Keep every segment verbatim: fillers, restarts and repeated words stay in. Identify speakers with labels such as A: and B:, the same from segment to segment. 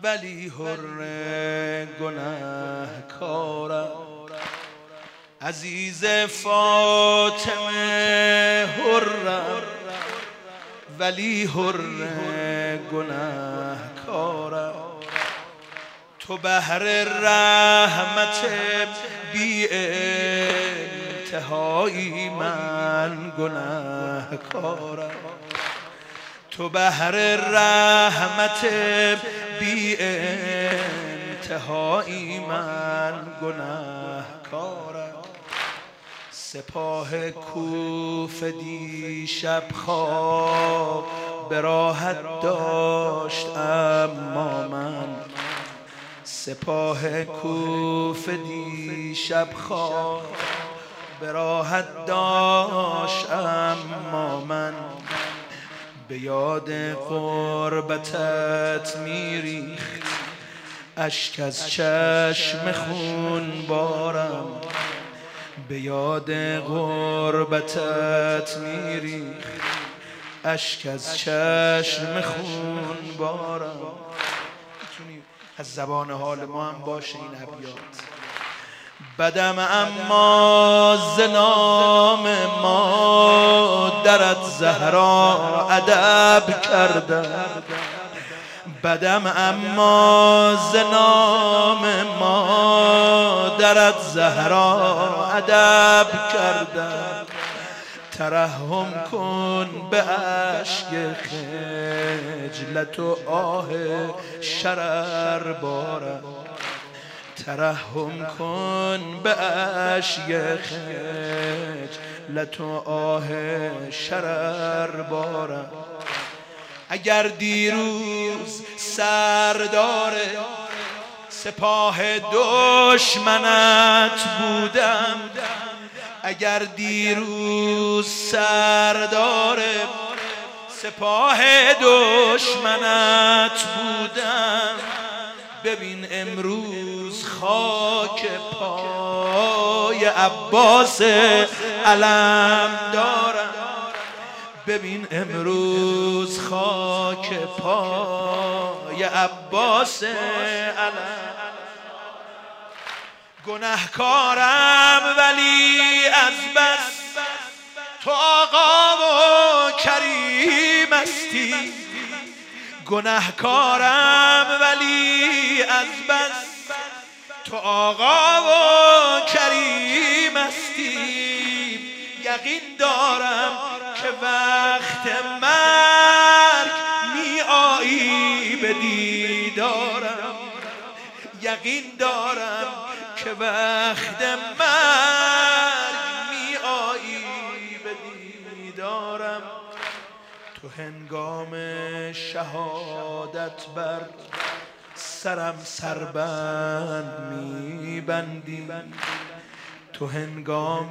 A: ولی حر گناهکارم، عزیز فاطمه حرم ولی حر گناهکارم. تو بحر رحمت بی انتهایی، من گناهکارم. تو بحر رحمت بی انتهایی، من گناهکارم. سپاه کوفه دیشب خواب به راحت داشت اما من، سپاه کوفه دیشب خواب به راحت داشت اما من، به یاد غربتت میریخت اشک از چشم خون بارم، به یاد غربتت میریخت اشک از چشم خون بارم. میتونی از زبان حال ما هم باشه این ابیات. بدم اما ز نام مادرت زهرا ادب کردم، بدم اما ز نام مادرت زهرا ادب کردم. ترحم کن به اشک خجلت و آه شرر بارم، ترحم کن به اشک خجلت و آه شرر بارم. اگر دیروز سردار سپاه دشمنت بودم، اگر دیروز سردار سپاه دشمنت بودم، ببین امروز خاک پای عباس علم دارم، ببین امروز خاک پای عباس علم. گناهکارم ولی از بس تو آقا و کریم استی، گناهکارم ولی از بس تو آقا و کریم استی. یقین دارم که وقت مرگ می آیی به دیدارم، یقین دارم که وقت مرگ می آیی به دیدارم. تو هنگام شهادت بر سرم سربند می بندی، تو هنگام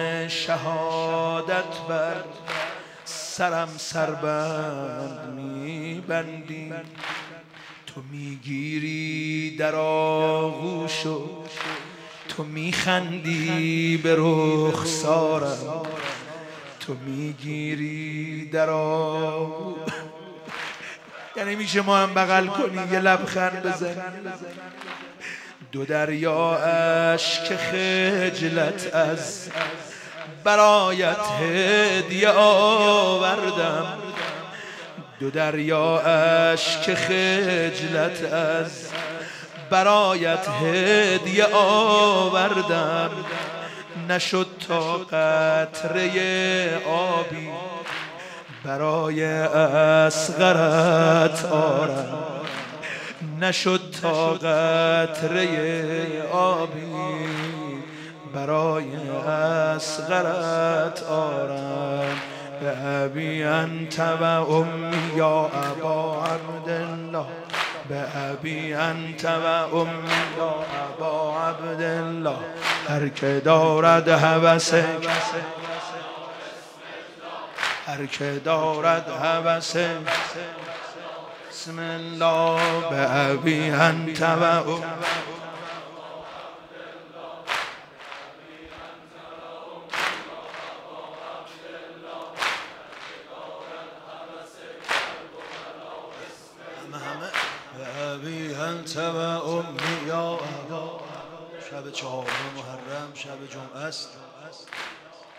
A: شهادت بر سرم سربند می بندی. تو میگیری در آغوش و تو میخندی به رخسارم، تو میگیری در آغوش، یعنی میشه ما هم بغل کنی یه لبخند بزنی. دو دریا اشک خجلت از برایت هدیه آوردم، دو دریا اشک خجلت از برایت هدیه آوردم. نشد تا قطره آبی برای اصغرت آرم، نشد تا قطره آبی برای اصغرت آرم. به ابی انت و امی یا ابا عبدالله، به ابی انت و امی یا ابا عبدالله. هر که دارد هوس هر که دارد هوس بسم الله. به ابی انت و امی انت و امی یا ابا. شب چهارم محرم شب جمعه است.